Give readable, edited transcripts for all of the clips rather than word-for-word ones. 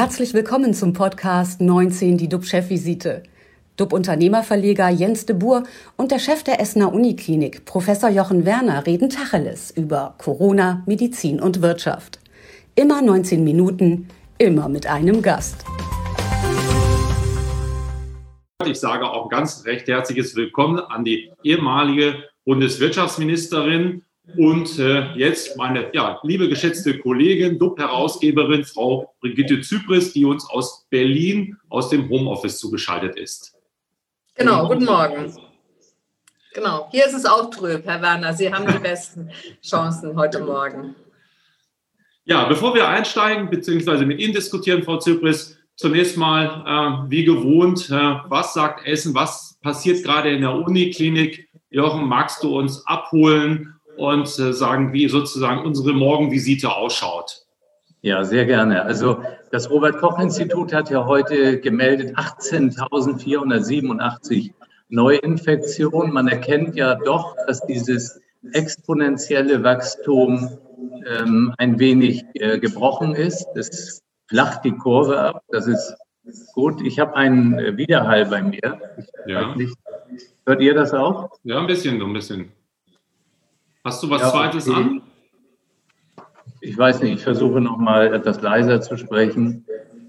Herzlich willkommen zum Podcast 19, die DUB-Chefvisite. DUB-Unternehmerverleger Jens de Boer und der Chef der Essener Uniklinik, Professor Jochen Werner, reden Tacheles über Corona, Medizin und Wirtschaft. Immer 19 Minuten, immer mit einem Gast. Ich sage auch ganz recht herzliches Willkommen an die ehemalige Bundeswirtschaftsministerin und jetzt meine liebe geschätzte Kollegin, DUB-Herausgeberin, Frau Brigitte Zypris, die uns aus Berlin aus dem Homeoffice zugeschaltet ist. Genau, guten Morgen. Genau, hier ist es auch trüb, Herr Werner. Sie haben die besten Chancen heute Morgen. Ja, bevor wir einsteigen bzw. mit Ihnen diskutieren, Frau Zypris, zunächst mal wie gewohnt, was sagt Essen, was passiert gerade in der Uniklinik? Jochen, magst du uns abholen und sagen, wie sozusagen unsere Morgenvisite ausschaut? Ja, sehr gerne. Also das Robert-Koch-Institut hat ja heute gemeldet 18.487 Neuinfektionen. Man erkennt ja doch, dass dieses exponentielle Wachstum ein wenig gebrochen ist. Es flacht die Kurve ab. Das ist gut. Ich habe einen Widerhall bei mir. Ja. Hört ihr das auch? Ja, ein bisschen. Hast du was Zweites an? Ich weiß nicht, ich versuche noch mal etwas leiser zu sprechen.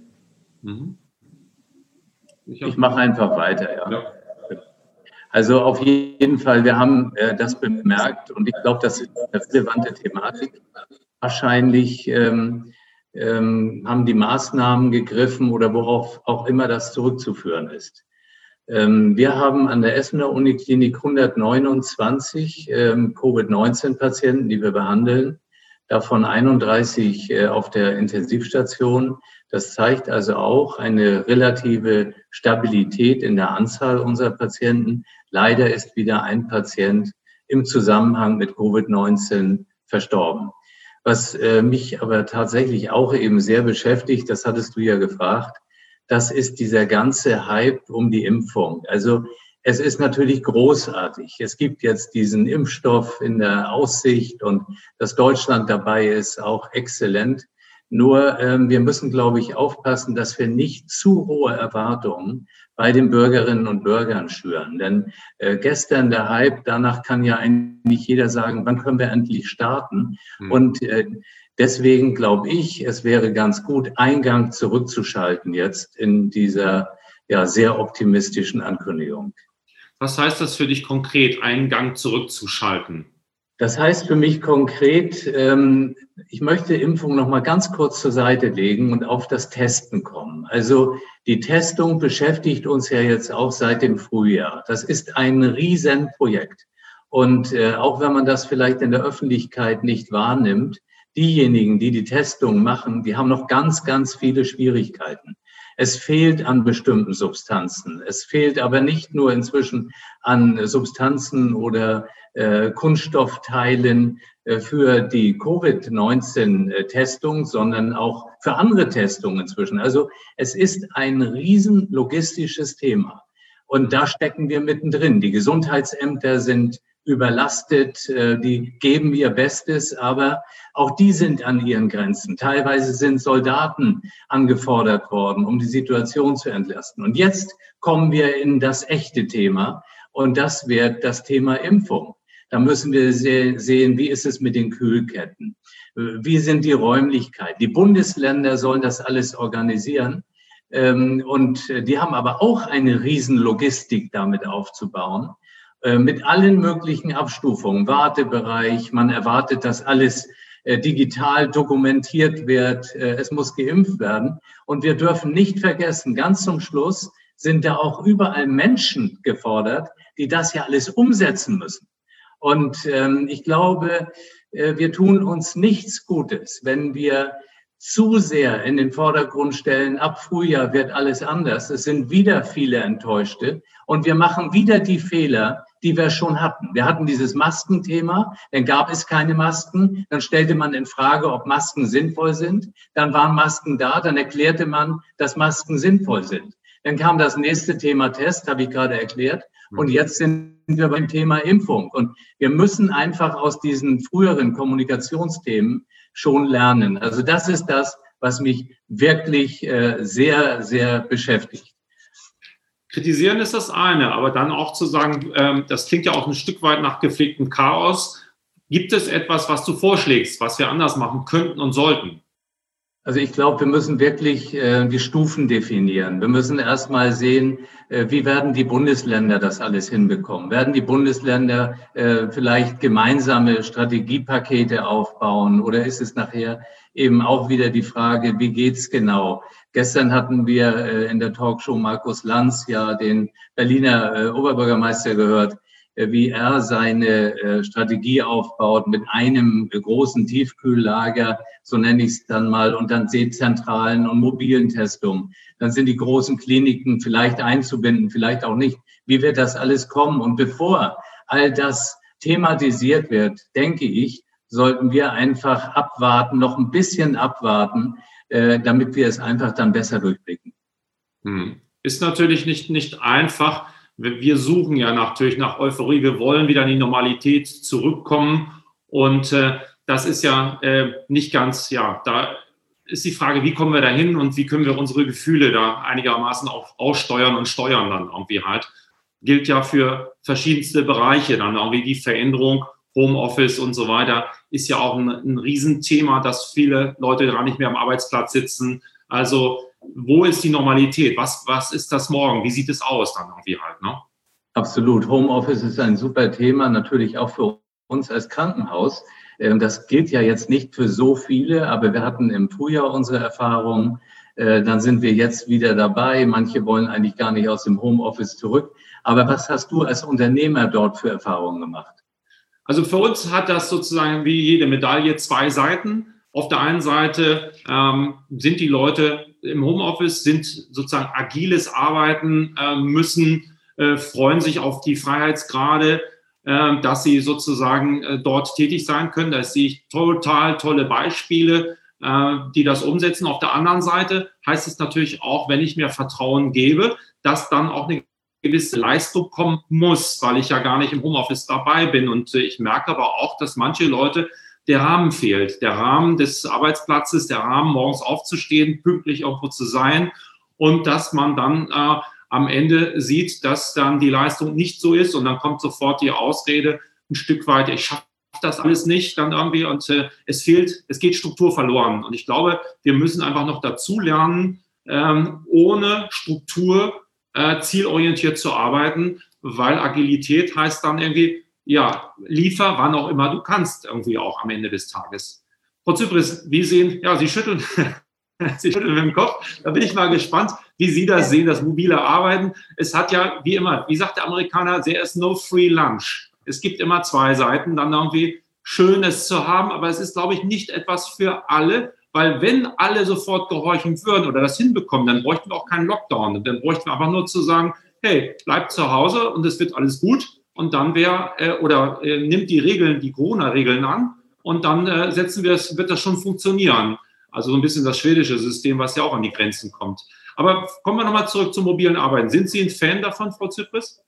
Ich mache einfach weiter, ja. Also auf jeden Fall, wir haben das bemerkt und ich glaube, das ist eine relevante Thematik. Wahrscheinlich haben die Maßnahmen gegriffen oder worauf auch immer das zurückzuführen ist. Wir haben an der Essener Uniklinik 129 Covid-19-Patienten, die wir behandeln, davon 31 auf der Intensivstation. Das zeigt also auch eine relative Stabilität in der Anzahl unserer Patienten. Leider ist wieder ein Patient im Zusammenhang mit Covid-19 verstorben. Was mich aber tatsächlich auch eben sehr beschäftigt, das hattest du ja gefragt, das ist dieser ganze Hype um die Impfung. Also es ist natürlich großartig. Es gibt jetzt diesen Impfstoff in der Aussicht und dass Deutschland dabei ist, auch exzellent. Nur wir müssen, glaube ich, aufpassen, dass wir nicht zu hohe Erwartungen bei den Bürgerinnen und Bürgern schüren. Denn gestern der Hype, danach kann ja eigentlich jeder sagen, wann können wir endlich starten? Und deswegen glaube ich, es wäre ganz gut, Eingang zurückzuschalten jetzt in dieser sehr optimistischen Ankündigung. Was heißt das für dich konkret, einen Gang zurückzuschalten? Das heißt für mich konkret, ich möchte Impfung noch mal ganz kurz zur Seite legen und auf das Testen kommen. Also die Testung beschäftigt uns ja jetzt auch seit dem Frühjahr. Das ist ein Riesenprojekt. Und auch wenn man das vielleicht in der Öffentlichkeit nicht wahrnimmt, diejenigen, die die Testung machen, die haben noch ganz, ganz viele Schwierigkeiten. Es fehlt an bestimmten Substanzen. Es fehlt aber nicht nur inzwischen an Substanzen oder Kunststoffteilen für die Covid-19-Testung, sondern auch für andere Testungen inzwischen. Also es ist ein riesen logistisches Thema. Und da stecken wir mittendrin. Die Gesundheitsämter sind überlastet, die geben ihr Bestes, aber auch die sind an ihren Grenzen. Teilweise sind Soldaten angefordert worden, um die Situation zu entlasten. Und jetzt kommen wir in das echte Thema und das wird das Thema Impfung. Da müssen wir sehen, wie ist es mit den Kühlketten? Wie sind die Räumlichkeiten? Die Bundesländer sollen das alles organisieren. Und die haben aber auch eine Riesenlogistik damit aufzubauen. Mit allen möglichen Abstufungen, Wartebereich, man erwartet, dass alles digital dokumentiert wird, es muss geimpft werden. Und wir dürfen nicht vergessen, ganz zum Schluss sind da auch überall Menschen gefordert, die das ja alles umsetzen müssen. Und ich glaube, wir tun uns nichts Gutes, wenn wir zu sehr in den Vordergrund stellen, ab Frühjahr wird alles anders. Es sind wieder viele Enttäuschte und wir machen wieder die Fehler, die wir schon hatten. Wir hatten dieses Maskenthema, dann gab es keine Masken, dann stellte man in Frage, ob Masken sinnvoll sind, dann waren Masken da, dann erklärte man, dass Masken sinnvoll sind. Dann kam das nächste Thema Test, habe ich gerade erklärt, und jetzt sind wir beim Thema Impfung. Und wir müssen einfach aus diesen früheren Kommunikationsthemen schon lernen. Also das ist das, was mich wirklich sehr, sehr beschäftigt. Kritisieren ist das eine, aber dann auch zu sagen, das klingt ja auch ein Stück weit nach gepflegtem Chaos. Gibt es etwas, was du vorschlägst, was wir anders machen könnten und sollten? Also ich glaube, wir müssen wirklich die Stufen definieren. Wir müssen erst mal sehen, wie werden die Bundesländer das alles hinbekommen? Werden die Bundesländer vielleicht gemeinsame Strategiepakete aufbauen? Oder ist es nachher eben auch wieder die Frage, wie geht's genau? Gestern hatten wir in der Talkshow Markus Lanz ja den Berliner Oberbürgermeister gehört, wie er seine Strategie aufbaut mit einem großen Tiefkühllager, so nenne ich es dann mal, und dann dezentralen und mobilen Testungen. Dann sind die großen Kliniken vielleicht einzubinden, vielleicht auch nicht. Wie wird das alles kommen? Und bevor all das thematisiert wird, denke ich, sollten wir einfach abwarten, noch ein bisschen abwarten, damit wir es einfach dann besser durchblicken. Ist natürlich nicht einfach. Wir suchen ja natürlich nach Euphorie. Wir wollen wieder in die Normalität zurückkommen. Und das ist ja nicht ganz, da ist die Frage, wie kommen wir da hin und wie können wir unsere Gefühle da einigermaßen auch aussteuern und steuern dann irgendwie halt. Gilt ja für verschiedenste Bereiche dann irgendwie die Veränderung, Homeoffice und so weiter, ist ja auch ein Riesenthema, dass viele Leute gar nicht mehr am Arbeitsplatz sitzen. Also wo ist die Normalität? Was ist das morgen? Wie sieht es aus dann irgendwie halt, ne? Absolut. Homeoffice ist ein super Thema, natürlich auch für uns als Krankenhaus. Das gilt ja jetzt nicht für so viele, aber wir hatten im Frühjahr unsere Erfahrungen. Dann sind wir jetzt wieder dabei. Manche wollen eigentlich gar nicht aus dem Homeoffice zurück. Aber was hast du als Unternehmer dort für Erfahrungen gemacht? Also für uns hat das sozusagen wie jede Medaille zwei Seiten. Auf der einen Seite sind die Leute im Homeoffice, sind sozusagen agiles Arbeiten, freuen sich auf die Freiheitsgrade, dass sie sozusagen dort tätig sein können. Da sehe ich total tolle Beispiele, die das umsetzen. Auf der anderen Seite heißt es natürlich auch, wenn ich mir Vertrauen gebe, dass dann auch eine gewisse Leistung kommen muss, weil ich ja gar nicht im Homeoffice dabei bin. Und ich merke aber auch, dass manche Leute, der Rahmen fehlt, der Rahmen des Arbeitsplatzes, der Rahmen, morgens aufzustehen, pünktlich irgendwo zu sein und dass man dann am Ende sieht, dass dann die Leistung nicht so ist und dann kommt sofort die Ausrede ein Stück weit, ich schaffe das alles nicht dann irgendwie und es geht Struktur verloren. Und ich glaube, wir müssen einfach noch dazu lernen, ohne Struktur zielorientiert zu arbeiten, weil Agilität heißt dann irgendwie, liefer, wann auch immer du kannst, irgendwie auch am Ende des Tages. Frau Zypris, Sie schütteln, Sie schütteln mit dem Kopf. Da bin ich mal gespannt, wie Sie das sehen, das mobile Arbeiten. Es hat ja, wie immer, wie sagt der Amerikaner, there is no free lunch. Es gibt immer zwei Seiten, dann irgendwie Schönes zu haben, aber es ist, glaube ich, nicht etwas für alle, weil wenn alle sofort gehorchen würden oder das hinbekommen, dann bräuchten wir auch keinen Lockdown. Dann bräuchten wir einfach nur zu sagen, hey, bleibt zu Hause und es wird alles gut. Und dann nimmt die Regeln, die Corona-Regeln an und dann wird das schon funktionieren. Also so ein bisschen das schwedische System, was ja auch an die Grenzen kommt. Aber kommen wir nochmal zurück zum mobilen Arbeiten. Sind Sie ein Fan davon, Frau Zypris?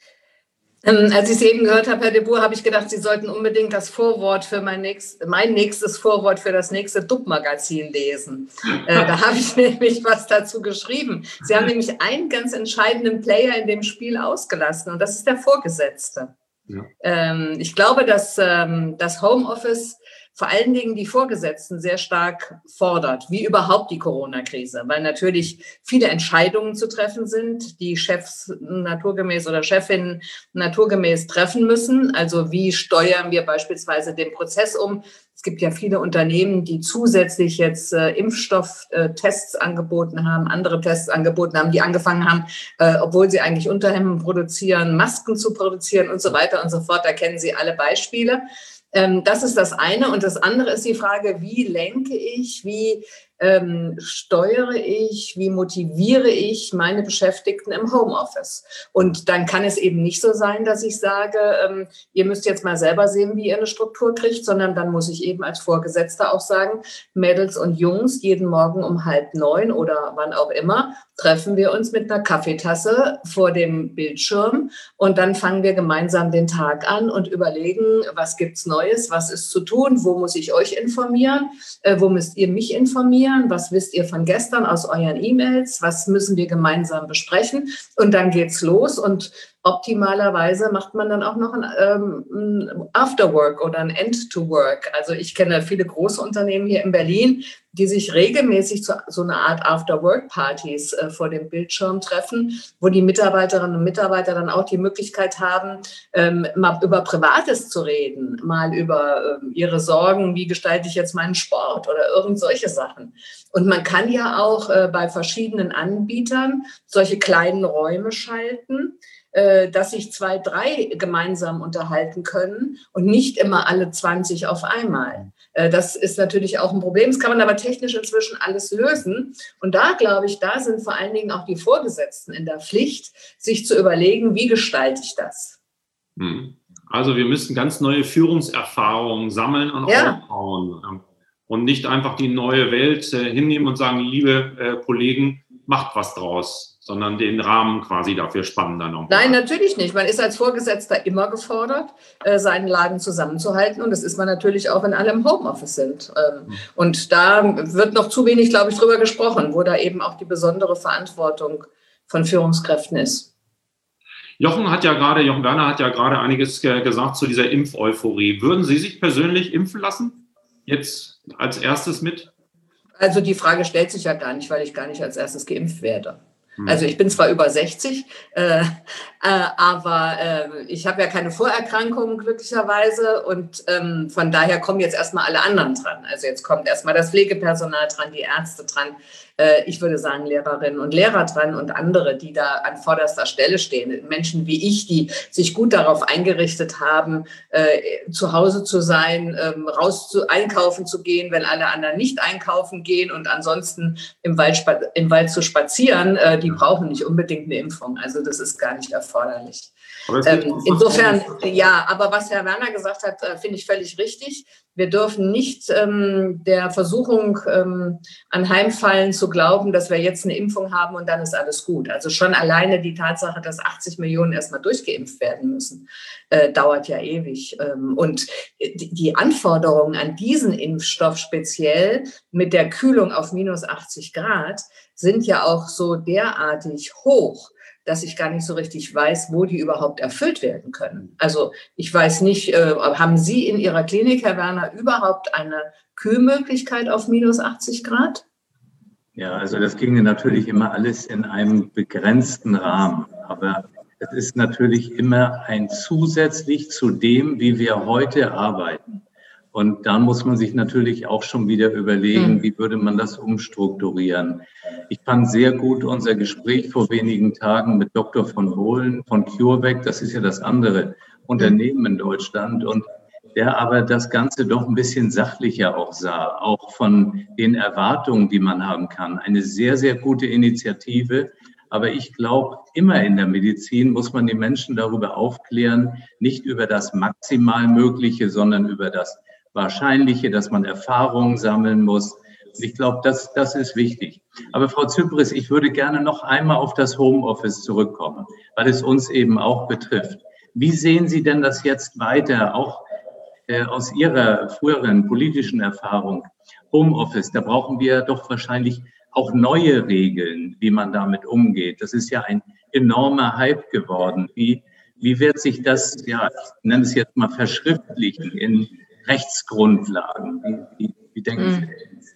Als ich Sie eben gehört habe, Herr de Boer, habe ich gedacht, Sie sollten unbedingt das Vorwort für mein nächstes Vorwort für das nächste DUB-Magazin lesen. Da habe ich nämlich was dazu geschrieben. Sie haben nämlich einen ganz entscheidenden Player in dem Spiel ausgelassen und das ist der Vorgesetzte. Ja. Ich glaube, dass das Homeoffice vor allen Dingen die Vorgesetzten sehr stark fordert, wie überhaupt die Corona-Krise, weil natürlich viele Entscheidungen zu treffen sind, die Chefs naturgemäß oder Chefinnen naturgemäß treffen müssen. Also wie steuern wir beispielsweise den Prozess um? Es gibt ja viele Unternehmen, die zusätzlich jetzt Impfstofftests angeboten haben, andere Tests angeboten haben, die angefangen haben, obwohl sie eigentlich Unterhemden produzieren, Masken zu produzieren und so weiter und so fort. Da kennen Sie alle Beispiele. Das ist das eine. Und das andere ist die Frage, wie lenke ich, wie steuere ich, wie motiviere ich meine Beschäftigten im Homeoffice? Und dann kann es eben nicht so sein, dass ich sage, ihr müsst jetzt mal selber sehen, wie ihr eine Struktur kriegt, sondern dann muss ich eben als Vorgesetzter auch sagen, Mädels und Jungs, jeden Morgen um 8:30 oder wann auch immer, treffen wir uns mit einer Kaffeetasse vor dem Bildschirm und dann fangen wir gemeinsam den Tag an und überlegen, was gibt's Neues, was ist zu tun, wo muss ich euch informieren, wo müsst ihr mich informieren? informieren, was wisst ihr von gestern aus euren E-Mails, was müssen wir gemeinsam besprechen und dann geht's los und optimalerweise macht man dann auch noch ein Afterwork oder ein End-to-Work. Also ich kenne viele große Unternehmen hier in Berlin, die sich regelmäßig zu so einer Art After-Work-Partys vor dem Bildschirm treffen, wo die Mitarbeiterinnen und Mitarbeiter dann auch die Möglichkeit haben, mal über Privates zu reden, mal über ihre Sorgen, wie gestalte ich jetzt meinen Sport oder irgend solche Sachen. Und man kann ja auch bei verschiedenen Anbietern solche kleinen Räume schalten, dass sich 2, 3 gemeinsam unterhalten können und nicht immer alle 20 auf einmal. Das ist natürlich auch ein Problem. Das kann man aber technisch inzwischen alles lösen. Und da, glaube ich, da sind vor allen Dingen auch die Vorgesetzten in der Pflicht, sich zu überlegen, wie gestalte ich das? Also wir müssen ganz neue Führungserfahrungen sammeln und aufbauen und nicht einfach die neue Welt hinnehmen und sagen, liebe Kollegen, macht was draus, sondern den Rahmen quasi dafür spannen dann noch. Nein, natürlich nicht. Man ist als Vorgesetzter immer gefordert, seinen Laden zusammenzuhalten. Und das ist man natürlich auch, wenn alle im Homeoffice sind. Und da wird noch zu wenig, glaube ich, drüber gesprochen, wo da eben auch die besondere Verantwortung von Führungskräften ist. Jochen Werner hat ja gerade einiges gesagt zu dieser Impfeuphorie. Würden Sie sich persönlich impfen lassen? Jetzt als erstes mit? Also die Frage stellt sich ja gar nicht, weil ich gar nicht als erstes geimpft werde. Also ich bin zwar über 60, aber ich habe ja keine Vorerkrankungen glücklicherweise und von daher kommen jetzt erstmal alle anderen dran. Also jetzt kommt erstmal das Pflegepersonal dran, die Ärzte dran, ich würde sagen Lehrerinnen und Lehrer dran und andere, die da an vorderster Stelle stehen. Menschen wie ich, die sich gut darauf eingerichtet haben, zu Hause zu sein, einkaufen zu gehen, wenn alle anderen nicht einkaufen gehen und ansonsten im Wald zu spazieren, die brauchen nicht unbedingt eine Impfung. Also das ist gar nicht erforderlich. Insofern, ja, aber was Herr Werner gesagt hat, finde ich völlig richtig. Wir dürfen nicht der Versuchung anheimfallen zu glauben, dass wir jetzt eine Impfung haben und dann ist alles gut. Also schon alleine die Tatsache, dass 80 Millionen erstmal durchgeimpft werden müssen, dauert ja ewig. Und die Anforderungen an diesen Impfstoff speziell mit der Kühlung auf minus 80 Grad sind ja auch so derartig hoch, dass ich gar nicht so richtig weiß, wo die überhaupt erfüllt werden können. Also ich weiß nicht, haben Sie in Ihrer Klinik, Herr Werner, überhaupt eine Kühlmöglichkeit auf minus 80 Grad? Ja, also das ginge natürlich immer alles in einem begrenzten Rahmen. Aber es ist natürlich immer ein zusätzlich zu dem, wie wir heute arbeiten. Und da muss man sich natürlich auch schon wieder überlegen, wie würde man das umstrukturieren. Ich fand sehr gut unser Gespräch vor wenigen Tagen mit Dr. von Bohlen von CureVac. Das ist ja das andere Unternehmen in Deutschland. Und der aber das Ganze doch ein bisschen sachlicher auch sah, auch von den Erwartungen, die man haben kann. Eine sehr, sehr gute Initiative. Aber ich glaube, immer in der Medizin muss man die Menschen darüber aufklären, nicht über das maximal Mögliche, sondern über das Wahrscheinliche, dass man Erfahrungen sammeln muss. Ich glaube, das ist wichtig. Aber Frau Zypris, ich würde gerne noch einmal auf das Homeoffice zurückkommen, weil es uns eben auch betrifft. Wie sehen Sie denn das jetzt weiter, auch aus Ihrer früheren politischen Erfahrung? Homeoffice, da brauchen wir doch wahrscheinlich auch neue Regeln, wie man damit umgeht. Das ist ja ein enormer Hype geworden. Wie wird sich das, ja, ich nenne es jetzt mal, verschriftlichen in Rechtsgrundlagen? Wie denken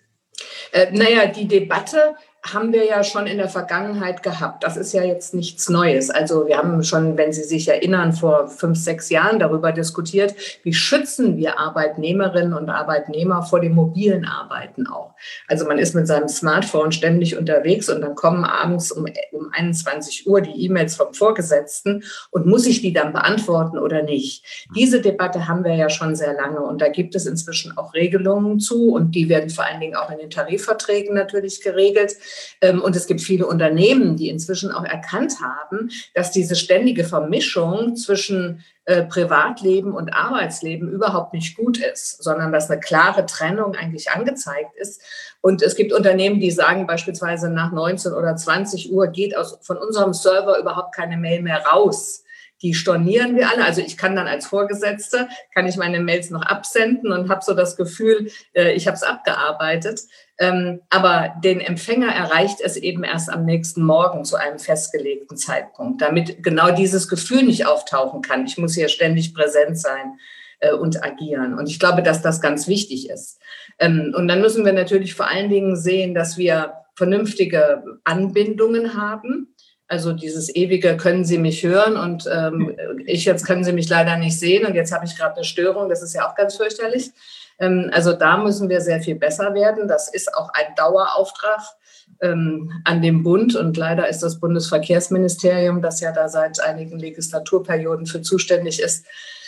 Sie? Naja, die Debatte haben wir ja schon in der Vergangenheit gehabt. Das ist ja jetzt nichts Neues. Also wir haben schon, wenn Sie sich erinnern, vor 5, 6 Jahren darüber diskutiert, wie schützen wir Arbeitnehmerinnen und Arbeitnehmer vor dem mobilen Arbeiten auch. Also man ist mit seinem Smartphone ständig unterwegs und dann kommen abends um 21 Uhr die E-Mails vom Vorgesetzten und muss ich die dann beantworten oder nicht? Diese Debatte haben wir ja schon sehr lange und da gibt es inzwischen auch Regelungen zu und die werden vor allen Dingen auch in den Tarifverträgen natürlich geregelt. Und es gibt viele Unternehmen, die inzwischen auch erkannt haben, dass diese ständige Vermischung zwischen Privatleben und Arbeitsleben überhaupt nicht gut ist, sondern dass eine klare Trennung eigentlich angezeigt ist. Und es gibt Unternehmen, die sagen beispielsweise nach 19 oder 20 Uhr geht von unserem Server überhaupt keine Mail mehr raus. die stornieren wir alle. Also ich kann dann als Vorgesetzte, kann ich meine Mails noch absenden und habe so das Gefühl, ich habe es abgearbeitet. Aber den Empfänger erreicht es eben erst am nächsten Morgen zu einem festgelegten Zeitpunkt, damit genau dieses Gefühl nicht auftauchen kann. Ich muss hier ständig präsent sein und agieren. Und ich glaube, dass das ganz wichtig ist. Und dann müssen wir natürlich vor allen Dingen sehen, dass wir vernünftige Anbindungen haben. Also dieses ewige, können Sie mich hören? Und jetzt können Sie mich leider nicht sehen. Und jetzt habe ich gerade eine Störung. Das ist ja auch ganz fürchterlich. Also da müssen wir sehr viel besser werden. Das ist auch ein Dauerauftrag an den Bund. Und leider ist das Bundesverkehrsministerium, das ja da seit einigen Legislaturperioden für zuständig ist,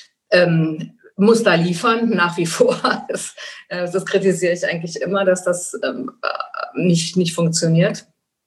muss da liefern, nach wie vor. Das kritisiere ich eigentlich immer, dass das nicht funktioniert.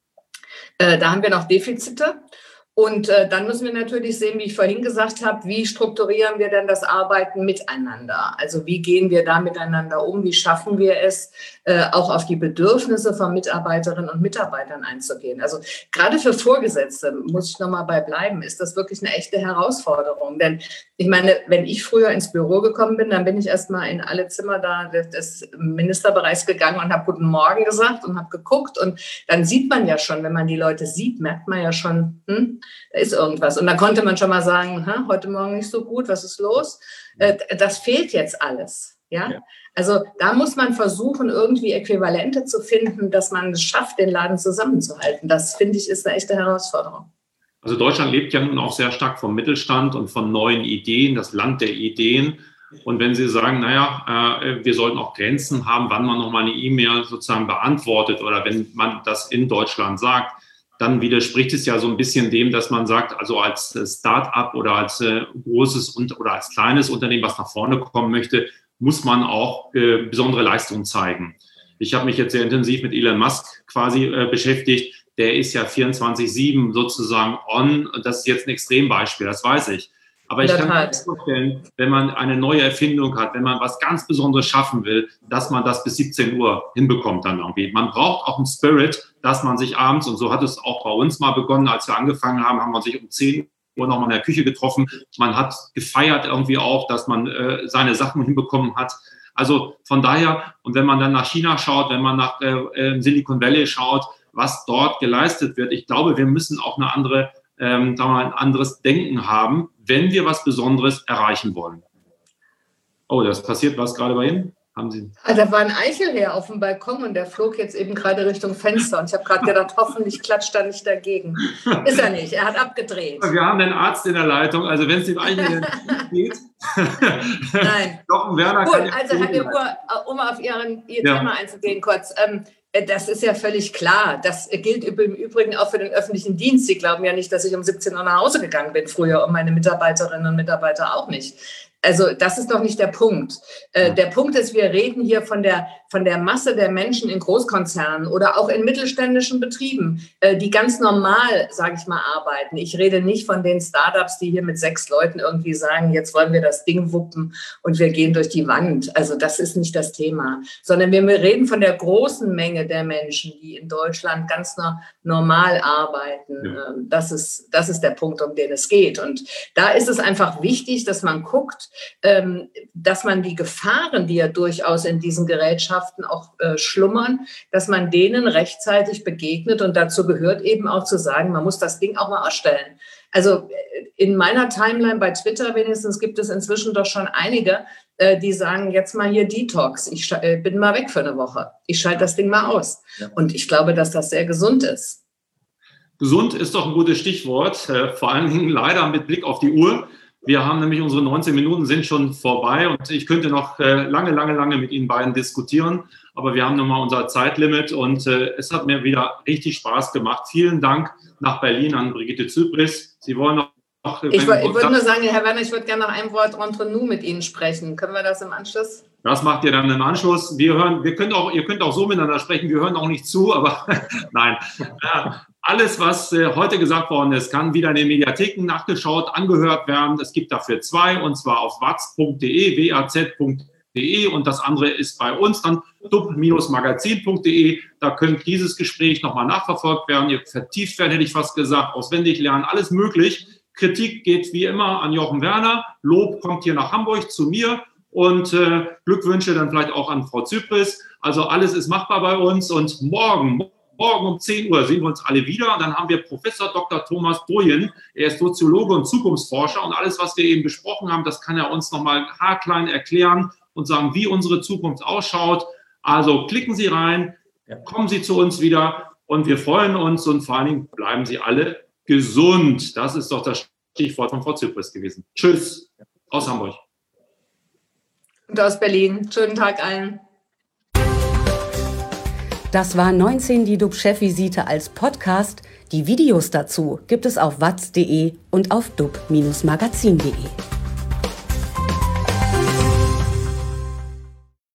Da haben wir noch Defizite. Und dann müssen wir natürlich sehen, wie ich vorhin gesagt habe, wie strukturieren wir denn das Arbeiten miteinander? Also wie gehen wir da miteinander um? Wie schaffen wir es, auch auf die Bedürfnisse von Mitarbeiterinnen und Mitarbeitern einzugehen? Also gerade für Vorgesetzte, muss ich nochmal bei bleiben, ist das wirklich eine echte Herausforderung. Denn ich meine, wenn ich früher ins Büro gekommen bin, dann bin ich erstmal in alle Zimmer da des Ministerbereichs gegangen und habe Guten Morgen gesagt und habe geguckt. Und dann sieht man ja schon, wenn man die Leute sieht, merkt man ja schon, da ist irgendwas. Und da konnte man schon mal sagen, heute Morgen nicht so gut, was ist los? Das fehlt jetzt alles. Ja? Also da muss man versuchen, irgendwie Äquivalente zu finden, dass man es schafft, den Laden zusammenzuhalten. Das, finde ich, ist eine echte Herausforderung. Also Deutschland lebt ja nun auch sehr stark vom Mittelstand und von neuen Ideen, das Land der Ideen. Und wenn Sie sagen, wir sollten auch Grenzen haben, wann man nochmal eine E-Mail sozusagen beantwortet oder wenn man das in Deutschland sagt, dann widerspricht es ja so ein bisschen dem, dass man sagt, also als Start-up oder als großes oder als kleines Unternehmen, was nach vorne kommen möchte, muss man auch besondere Leistungen zeigen. Ich habe mich jetzt sehr intensiv mit Elon Musk quasi beschäftigt. Der ist ja 24/7 sozusagen on. Das ist jetzt ein Extrembeispiel, das weiß ich. Aber ich kann mir vorstellen, wenn man eine neue Erfindung hat, wenn man was ganz Besonderes schaffen will, dass man das bis 17 Uhr hinbekommt dann irgendwie. Man braucht auch einen Spirit, dass man sich abends, und so hat es auch bei uns mal begonnen, als wir angefangen haben, haben wir sich um 10 Uhr nochmal in der Küche getroffen. Man hat gefeiert irgendwie auch, dass man seine Sachen hinbekommen hat. Also von daher, und wenn man dann nach China schaut, wenn man nach Silicon Valley schaut, was dort geleistet wird, ich glaube, wir müssen auch ein anderes Denken haben, wenn wir was Besonderes erreichen wollen. Oh, das passiert was gerade bei Ihnen? Haben Sie? Da war ein Eichelherr auf dem Balkon und der flog jetzt eben gerade Richtung Fenster. Und ich habe gerade gedacht, hoffentlich klatscht er nicht dagegen. Ist er nicht, er hat abgedreht. Wir haben einen Arzt in der Leitung, also wenn es dem Eichelherr nicht geht. Nein. Jochen Werner gut, also Herr de Boer, um auf Ihr Thema einzugehen kurz. Das ist ja völlig klar. Das gilt im Übrigen auch für den öffentlichen Dienst. Sie glauben ja nicht, dass ich um 17 Uhr nach Hause gegangen bin früher und meine Mitarbeiterinnen und Mitarbeiter auch nicht. Also das ist doch nicht der Punkt. Der Punkt ist, wir reden hier von der Masse der Menschen in Großkonzernen oder auch in mittelständischen Betrieben, die ganz normal, sage ich mal, arbeiten. Ich rede nicht von den Startups, die hier mit 6 Leuten irgendwie sagen, jetzt wollen wir das Ding wuppen und wir gehen durch die Wand. Also das ist nicht das Thema, sondern wir reden von der großen Menge der Menschen, die in Deutschland ganz normal arbeiten. Ja. Das ist der Punkt, um den es geht. Und da ist es einfach wichtig, dass man guckt, dass man die Gefahren, die ja durchaus in diesen Gerätschaften auch schlummern, dass man denen rechtzeitig begegnet. Und dazu gehört eben auch zu sagen, man muss das Ding auch mal ausstellen. Also in meiner Timeline bei Twitter wenigstens gibt es inzwischen doch schon einige, die sagen, jetzt mal hier Detox. Ich bin mal weg für eine Woche. Ich schalte das Ding mal aus. Ja. Und ich glaube, dass das sehr gesund ist. Gesund ist doch ein gutes Stichwort, vor allen Dingen leider mit Blick auf die Uhr. Wir haben nämlich unsere 19 Minuten sind schon vorbei und ich könnte noch lange mit Ihnen beiden diskutieren, aber wir haben nochmal unser Zeitlimit und es hat mir wieder richtig Spaß gemacht. Vielen Dank nach Berlin an Brigitte Zypris. Sie wollen noch... Ich würde nur sagen, Herr Werner, ich würde gerne noch ein Wort entre nous mit Ihnen sprechen. Können wir das im Anschluss? Das macht ihr dann im Anschluss. Ihr könnt auch so miteinander sprechen, wir hören auch nicht zu, aber nein. Alles, was heute gesagt worden ist, kann wieder in den Mediatheken nachgeschaut, angehört werden. Es gibt dafür 2, und zwar auf waz.de, waz.de, und das andere ist bei uns dann dub-magazin.de. Da könnt dieses Gespräch nochmal nachverfolgt werden, ihr vertieft werden, hätte ich fast gesagt, auswendig lernen, alles möglich. Kritik geht wie immer an Jochen Werner. Lob kommt hier nach Hamburg zu mir. Und Glückwünsche dann vielleicht auch an Frau Zypris. Also alles ist machbar bei uns. Und morgen um 10 Uhr sehen wir uns alle wieder. Und dann haben wir Professor Dr. Thomas Bojen. Er ist Soziologe und Zukunftsforscher. Und alles, was wir eben besprochen haben, das kann er uns nochmal haarklein erklären und sagen, wie unsere Zukunft ausschaut. Also klicken Sie rein, kommen Sie zu uns wieder. Und wir freuen uns. Und vor allen Dingen bleiben Sie alle gesund. Das ist doch das Stichwort von Frau Zypris gewesen. Tschüss aus Hamburg. Und aus Berlin. Schönen Tag allen. Das war 19 die DUB-Chefvisite als Podcast. Die Videos dazu gibt es auf watz.de und auf dub-magazin.de.